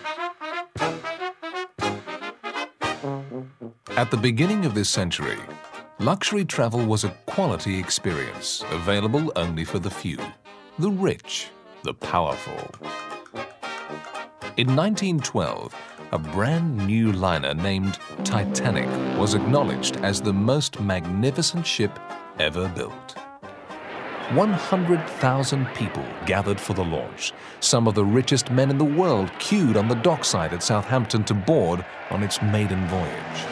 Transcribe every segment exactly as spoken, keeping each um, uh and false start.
At the beginning of this century, luxury travel was a quality experience available only for the few, the rich, the powerful. In nineteen twelve, a brand new liner named Titanic was acknowledged as the most magnificent ship ever built. one hundred thousand people gathered for the launch. Some of the richest men in the world queued on the dockside at Southampton to board on its maiden voyage.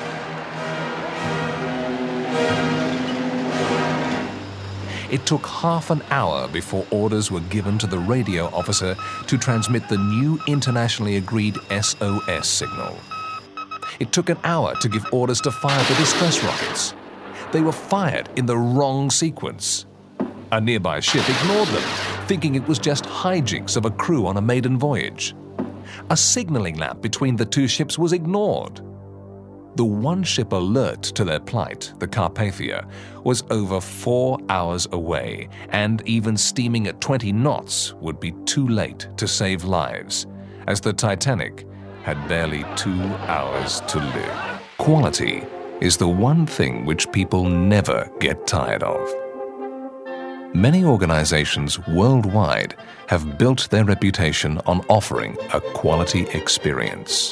It took half an hour before orders were given to the radio officer to transmit the new internationally agreed S O S signal. It took an hour to give orders to fire the distress rockets. They were fired in the wrong sequence. A nearby ship ignored them, thinking it was just hijinks of a crew on a maiden voyage. A signaling lamp between the two ships was ignored. The one ship alert to their plight, the Carpathia, was over four hours away, and even steaming at twenty knots would be too late to save lives, as the Titanic had barely two hours to live. Quality is the one thing which people never get tired of. Many organizations worldwide have built their reputation on offering a quality experience.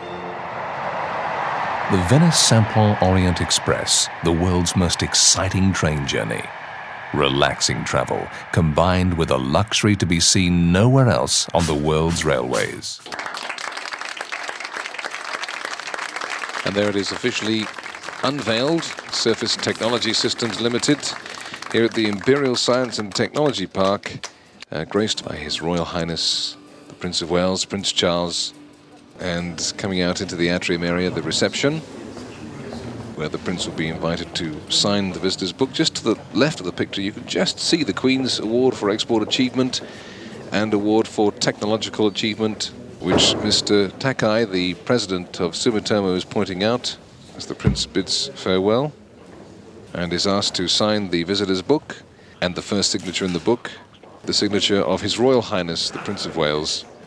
The Venice Saint-Paul Orient Express, the world's most exciting train journey. Relaxing travel, combined with a luxury to be seen nowhere else on the world's railways. And there it is, officially unveiled, Surface Technology Systems Limited, here at the Imperial Science and Technology Park, uh, graced by His Royal Highness, the Prince of Wales, Prince Charles, and coming out into the atrium area, the reception, where the Prince will be invited to sign the visitor's book. Just to the left of the picture, you can just see the Queen's Award for Export Achievement and Award for Technological Achievement, which Mister Takai, the president of Sumitomo, is pointing out as the Prince bids farewell and is asked to sign the visitor's book, and the first signature in the book, the signature of His Royal Highness, the Prince of Wales,